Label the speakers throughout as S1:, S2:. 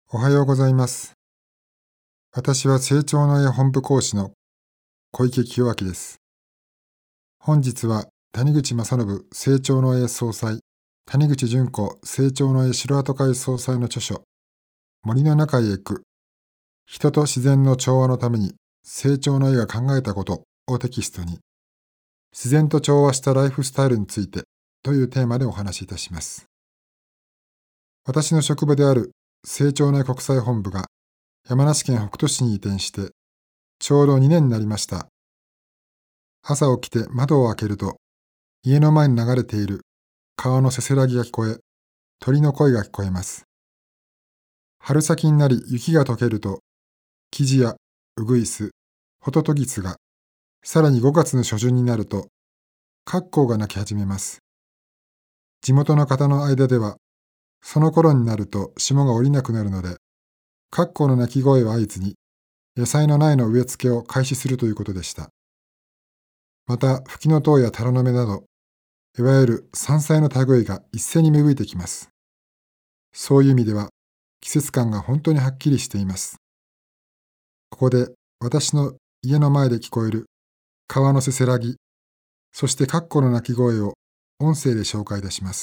S1: おはようございます。私は成長の絵本部講師の小池清明です。本日は谷口正信成長の絵総裁、谷口純子成長の絵城跡会総裁の著書、森の中へ行く、人と自然の調和のために成長の絵が考えたことをテキストに、自然と調和したライフスタイルについてというテーマでお話しいたします。私の職場である成長の絵国際本部が山梨県北杜市に移転してちょうど2年になりました。朝起きて窓を開けると家の前に流れている川のせせらぎが聞こえ、鳥の声が聞こえます。春先になり雪が溶けるとキジやウグイス、ホトトギスが、さらに5月の初旬になるとカッコウが鳴き始めます。地元の方の間ではその頃になると霜が降りなくなるので、カッコウの鳴き声を合図に野菜の苗の植え付けを開始するということでした。また、フキノトウやタラの芽など、いわゆる山菜の類が一斉に芽吹いてきます。そういう意味では、季節感が本当にはっきりしています。ここで私の家の前で聞こえる川のせせらぎ、そしてカッコウの鳴き声を音声で紹介いたします。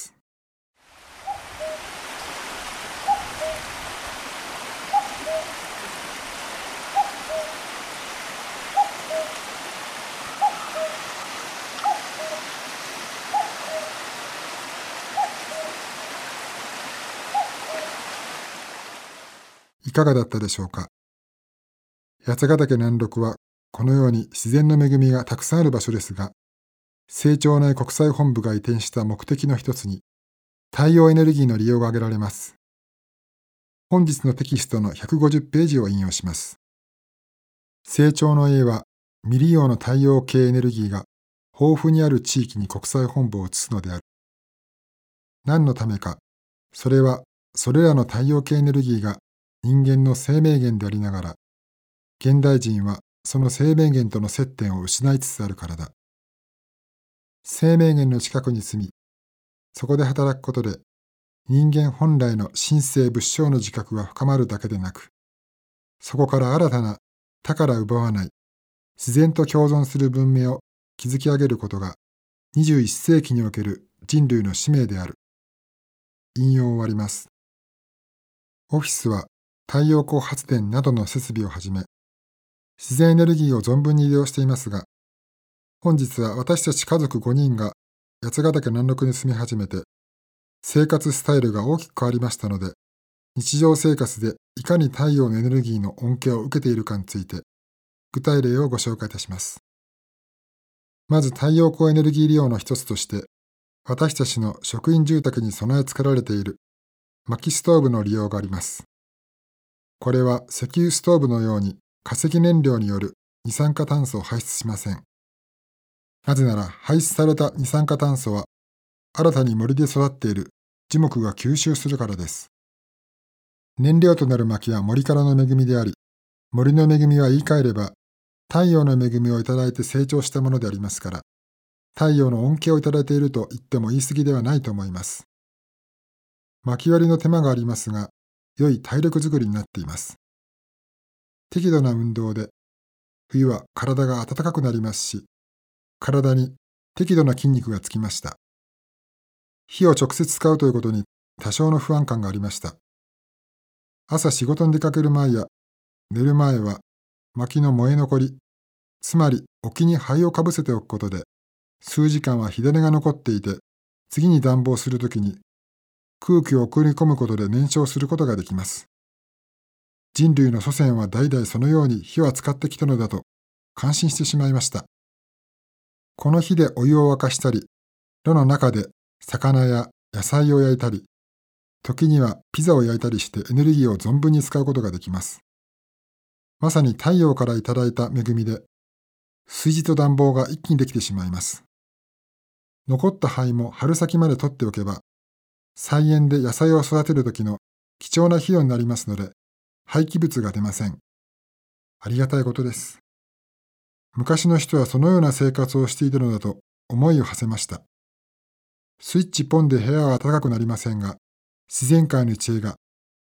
S1: いかがだったでしょうか。八ヶ岳南麓はこのように自然の恵みがたくさんある場所ですが、成長の絵国際本部が移転した目的の一つに、太陽エネルギーの利用が挙げられます。本日のテキストの150ページを引用します。成長の絵は未利用の太陽系エネルギーが豊富にある地域に国際本部を移すのである。何のためか、それはそれらの太陽系エネルギーが人間の生命源でありながら、現代人はその生命源との接点を失いつつあるからだ。生命源の近くに住み、そこで働くことで、人間本来の神聖仏性の自覚が深まるだけでなく、そこから新たな他から奪わない自然と共存する文明を築き上げることが21世紀における人類の使命である。引用終わります。オフィスは太陽光発電などの設備をはじめ、自然エネルギーを存分に利用していますが、本日は私たち家族5人が八ヶ岳南麓に住み始めて、生活スタイルが大きく変わりましたので、日常生活でいかに太陽のエネルギーの恩恵を受けているかについて、具体例をご紹介いたします。まず太陽光エネルギー利用の一つとして、私たちの職員住宅に備え付けられている薪ストーブの利用があります。これは石油ストーブのように化石燃料による二酸化炭素を排出しません。なぜなら排出された二酸化炭素は新たに森で育っている樹木が吸収するからです。燃料となる薪は森からの恵みであり、森の恵みは言い換えれば太陽の恵みをいただいて成長したものでありますから、太陽の恩恵をいただいていると言っても言い過ぎではないと思います。薪割りの手間がありますが、良い体力づくりになっています。適度な運動で、冬は体が暖かくなりますし、体に適度な筋肉がつきました。火を直接使うということに多少の不安感がありました。朝仕事に出かける前や寝る前は薪の燃え残り、つまり沖に灰をかぶせておくことで、数時間は火種が残っていて、次に暖房するときに空気を送り込むことで燃焼することができます。人類の祖先は代々そのように火を扱ってきたのだと感心してしまいました。この火でお湯を沸かしたり、炉の中で魚や野菜を焼いたり、時にはピザを焼いたりしてエネルギーを存分に使うことができます。まさに太陽からいただいた恵みで、炊事と暖房が一気にできてしまいます。残った灰も春先まで取っておけば、菜園で野菜を育てる時の貴重な肥料になりますので、廃棄物が出ません。ありがたいことです。昔の人はそのような生活をしていたのだと思いを馳せました。スイッチポンで部屋は暖かくなりませんが、自然界の知恵が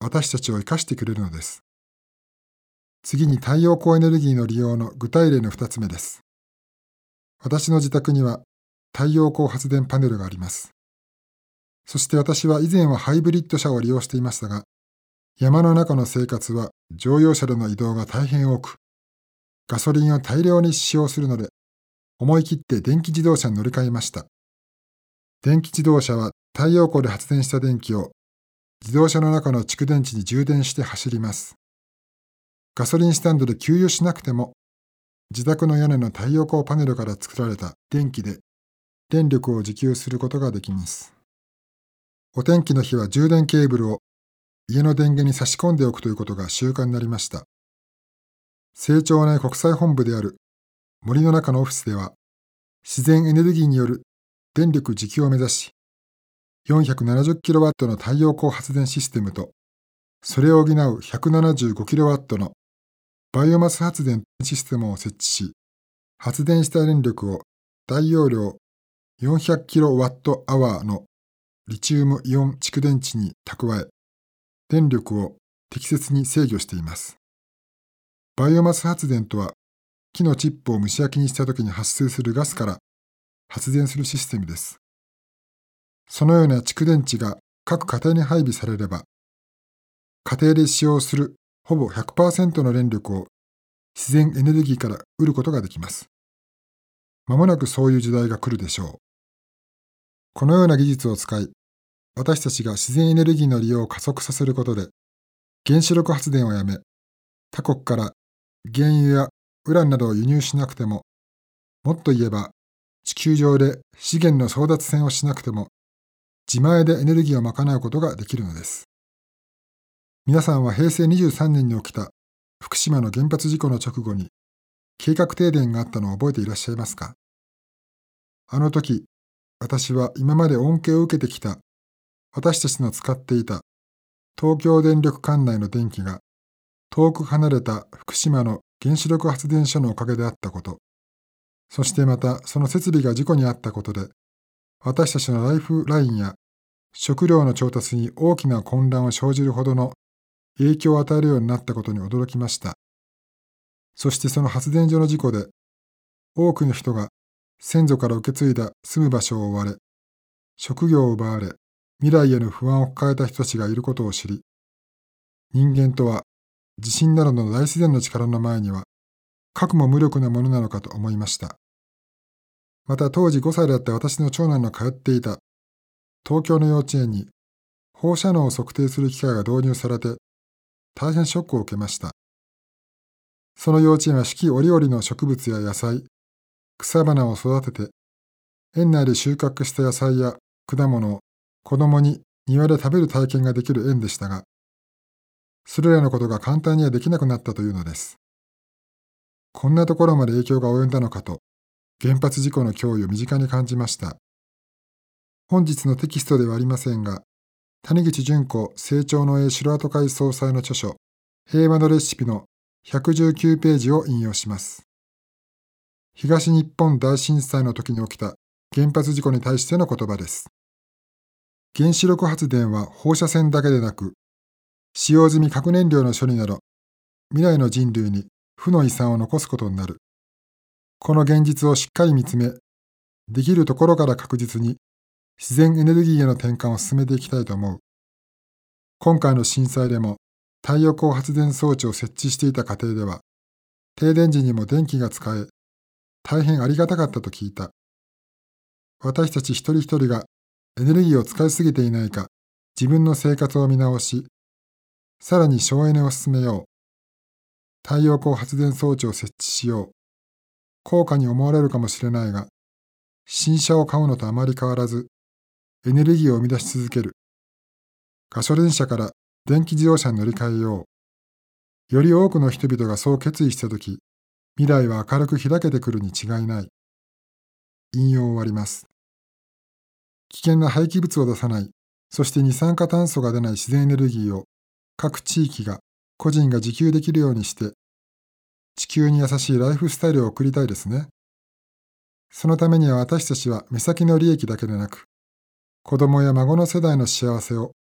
S1: 私たちを生かしてくれるのです。次に太陽光エネルギーの利用の具体例の2つ目です。私の自宅には太陽光発電パネルがあります。そして私は以前はハイブリッド車を利用していましたが、山の中の生活は乗用車での移動が大変多く、ガソリンを大量に使用するので、思い切って電気自動車に乗り換えました。電気自動車は太陽光で発電した電気を自動車の中の蓄電池に充電して走ります。ガソリンスタンドで給油しなくても、自宅の屋根の太陽光パネルから作られた電気で電力を自給することができます。お天気の日は充電ケーブルを家の電源に差し込んでおくということが習慣になりました。成長内国際本部である森の中のオフィスでは、自然エネルギーによる電力自給を目指し、470kW の太陽光発電システムと、それを補う 175kW のバイオマス発電システムを設置し、発電した電力を大容量 400kWh のリチウムイオン蓄電池に蓄え、電力を適切に制御しています。バイオマス発電とは、木のチップを蒸し焼きにしたときに発生するガスから発電するシステムです。そのような蓄電池が各家庭に配備されれば、家庭で使用するほぼ 100% の電力を自然エネルギーから得ることができます。まもなくそういう時代が来るでしょう。このような技術を使い、私たちが自然エネルギーの利用を加速させることで、原子力発電をやめ、他国から原油やウランなどを輸入しなくても、もっと言えば地球上で資源の争奪戦をしなくても、自前でエネルギーを賄うことができるのです。皆さんは平成23年に起きた福島の原発事故の直後に計画停電があったのを覚えていらっしゃいますか？あの時、私は今まで恩恵を受けてきた私たちの使っていた東京電力管内の電気が遠く離れた福島の原子力発電所のおかげであったこと、そしてまたその設備が事故にあったことで、私たちのライフラインや食料の調達に大きな混乱を生じるほどの影響を与えるようになったことに驚きました。そしてその発電所の事故で、多くの人が先祖から受け継いだ住む場所を追われ、職業を奪われ、未来への不安を抱えた人たちがいることを知り、人間とは地震などの大自然の力の前には、かくも無力なものなのかと思いました。また当時5歳だった私の長男の通っていた東京の幼稚園に放射能を測定する機械が導入されて、大変ショックを受けました。その幼稚園は四季折々の植物や野菜、草花を育てて、園内で収穫した野菜や果物を子供に庭で食べる体験ができる園でしたが、それらのことが簡単にはできなくなったというのです。こんなところまで影響が及んだのかと、原発事故の脅威を身近に感じました。本日のテキストではありませんが、谷口純子成長の栄城跡会総裁の著書、平和のレシピの119ページを引用します。東日本大震災の時に起きた原発事故に対しての言葉です。原子力発電は放射線だけでなく、使用済み核燃料の処理など、未来の人類に負の遺産を残すことになる。この現実をしっかり見つめ、できるところから確実に自然エネルギーへの転換を進めていきたいと思う。今回の震災でも太陽光発電装置を設置していた家庭では、停電時にも電気が使え、大変ありがたかったと聞いた。私たち一人一人がエネルギーを使いすぎていないか、自分の生活を見直し、さらに省エネを進めよう。太陽光発電装置を設置しよう。高価に思われるかもしれないが、新車を買うのとあまり変わらず、エネルギーを生み出し続ける。ガソリン車から電気自動車に乗り換えよう。より多くの人々がそう決意したとき、未来は明るく開けてくるに違いない。引用を終わります。危険な廃棄物を出さない、そして二酸化炭素が出ない自然エネルギーを各地域が、個人が自給できるようにして、地球に優しいライフスタイルを送りたいですね。そのためには私たちは目先の利益だけでなく、子供や孫の世代の幸せを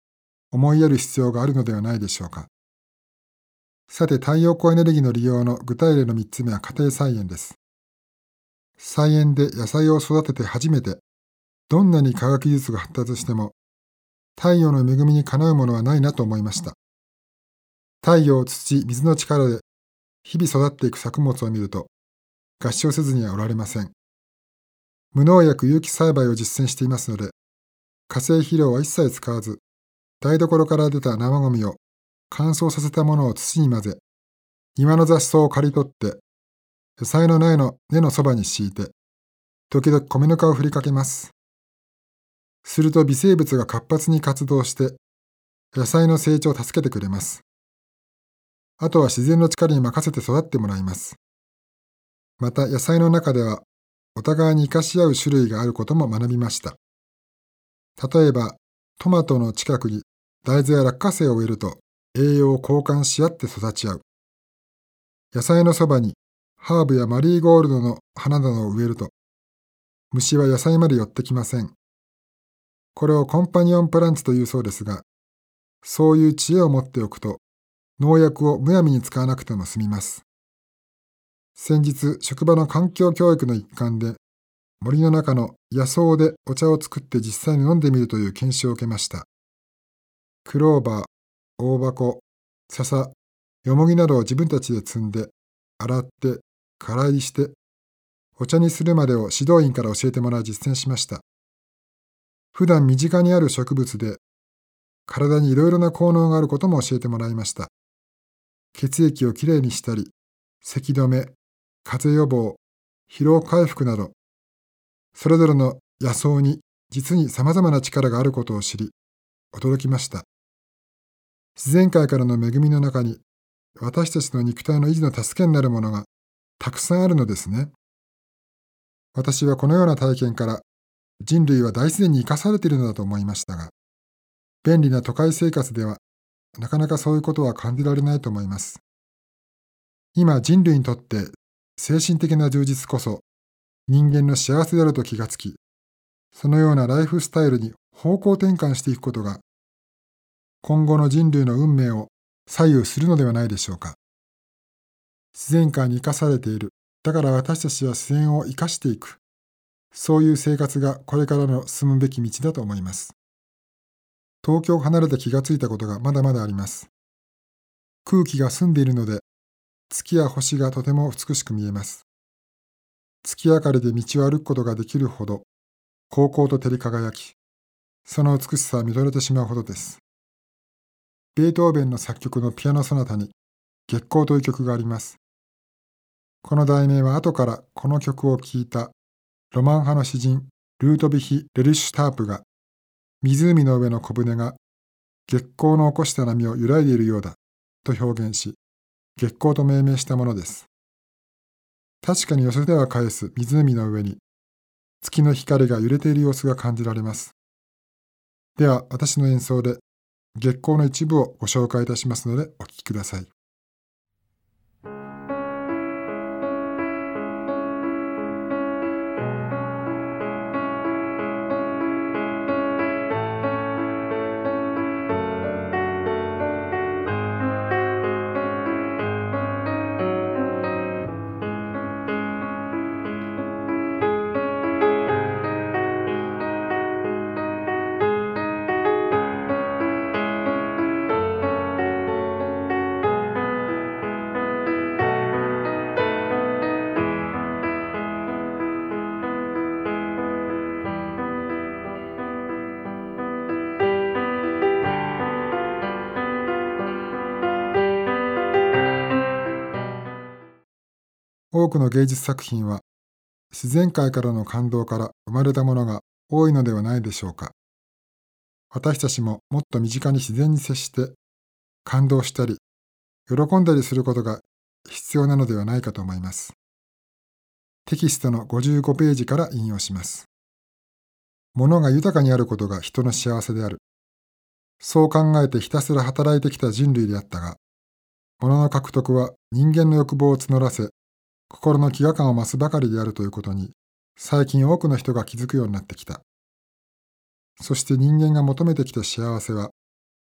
S1: 思いやる必要があるのではないでしょうか。さて、太陽光エネルギーの利用の具体例の3つ目は家庭菜園です。菜園で野菜を育てて初めて、どんなに科学技術が発達しても、太陽の恵みにかなうものはないなと思いました。太陽、土、水の力で日々育っていく作物を見ると、合唱せずにはおられません。無農薬有機栽培を実践していますので、化成肥料は一切使わず、台所から出た生ゴミを乾燥させたものを土に混ぜ、庭の雑草を刈り取って、野菜の苗の根のそばに敷いて、時々米ぬかを振りかけます。すると微生物が活発に活動して、野菜の成長を助けてくれます。あとは自然の力に任せて育ってもらいます。また野菜の中では、お互いに生かし合う種類があることも学びました。例えば、トマトの近くに大豆や落花生を植えると、栄養を交換し合って育ち合う。野菜のそばにハーブやマリーゴールドの花などを植えると、虫は野菜まで寄ってきません。これをコンパニオンプランツというそうですが、そういう知恵を持っておくと、農薬をむやみに使わなくても済みます。先日、職場の環境教育の一環で、森の中の野草でお茶を作って実際に飲んでみるという研修を受けました。クローバー、大箱、笹、よもぎなどを自分たちで摘んで、洗って、からいりして、お茶にするまでを指導員から教えてもらい実践しました。普段身近にある植物で、体にいろいろな効能があることも教えてもらいました。血液をきれいにしたり、咳止め、風邪予防、疲労回復など、それぞれの野草に実に様々な力があることを知り、驚きました。自然界からの恵みの中に、私たちの肉体の維持の助けになるものがたくさんあるのですね。私はこのような体験から、人類は大自然に生かされているのだと思いましたが、便利な都会生活では、なかなかそういうことは感じられないと思います。今人類にとって精神的な充実こそ人間の幸せであると気がつき、そのようなライフスタイルに方向転換していくことが、今後の人類の運命を左右するのではないでしょうか。自然界に生かされている。だから私たちは自然を生かしていく。そういう生活がこれからの進むべき道だと思います。東京を離れて気がついたことがまだまだあります。空気が澄んでいるので、月や星がとても美しく見えます。月明かりで道を歩くことができるほど、こうこうと照り輝き、その美しさは見とれてしまうほどです。ベートーベンの作曲のピアノソナタに、月光という曲があります。この題名は後からこの曲を聴いたロマン派の詩人ルートヴィヒ・レルシュタープが、湖の上の小舟が月光の起こした波を揺らいでいるようだと表現し、月光と命名したものです。確かに寄せては返す湖の上に月の光が揺れている様子が感じられます。では私の演奏で月光の一部をご紹介いたしますのでお聴きください。多くの芸術作品は自然界からの感動から生まれたものが多いのではないでしょうか。私たちももっと身近に自然に接して感動したり喜んだりすることが必要なのではないかと思います。テキストの55ページから引用します。物が豊かにあることが人の幸せである。そう考えてひたすら働いてきた人類であったが、物の獲得は人間の欲望を募らせ、心の飢餓感を増すばかりであるということに、最近多くの人が気づくようになってきた。そして人間が求めてきた幸せは、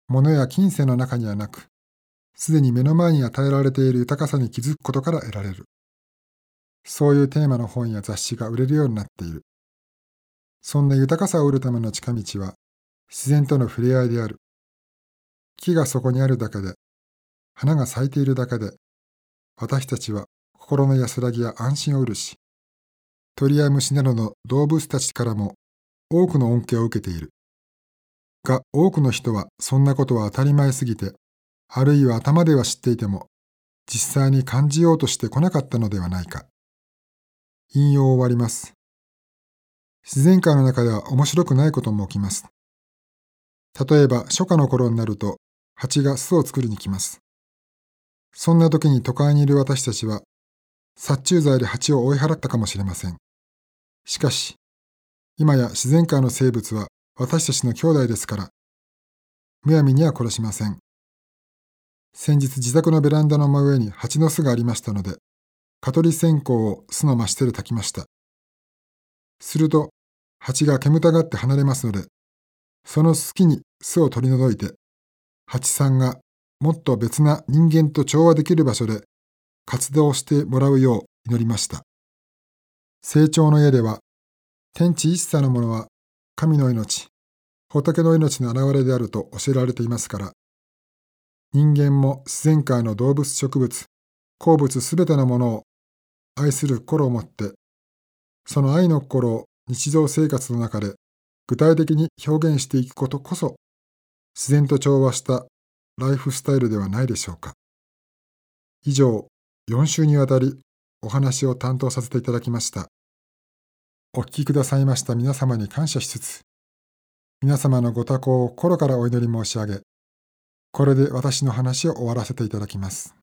S1: 物や金銭の中にはなく、すでに目の前に与えられている豊かさに気づくことから得られる。そういうテーマの本や雑誌が売れるようになっている。そんな豊かさを得るための近道は、自然との触れ合いである。木がそこにあるだけで、花が咲いているだけで、私たちは心の安らぎや安心を得るし、鳥や虫などの動物たちからも多くの恩恵を受けている。が、多くの人はそんなことは当たり前すぎて、あるいは頭では知っていても、実際に感じようとしてこなかったのではないか。引用を終わります。自然界の中では面白くないことも起きます。例えば初夏の頃になると蜂が巣を作りに来ます。そんな時に都会にいる私たちは殺虫剤で蜂を追い払ったかもしれません。しかし今や自然界の生物は私たちの兄弟ですから、むやみには殺しません。先日自宅のベランダの真上に蜂の巣がありましたので、蚊取り線香を巣の真下で焚きました。すると蜂が煙たがって離れますので、その隙に巣を取り除いて、蜂さんがもっと別な人間と調和できる場所で活動してもらうよう祈りました。成長の家では、天地一切のものは神の命、仏の命の現れであると教えられていますから、人間も自然界の動物植物、鉱物すべてのものを愛する心を持って、その愛の心を日常生活の中で具体的に表現していくことこそ、自然と調和したライフスタイルではないでしょうか。以上、4週にわたりお話を担当させていただきました。お聞きくださいました皆様に感謝しつつ、皆様のご多幸を心からお祈り申し上げ、これで私の話を終わらせていただきます。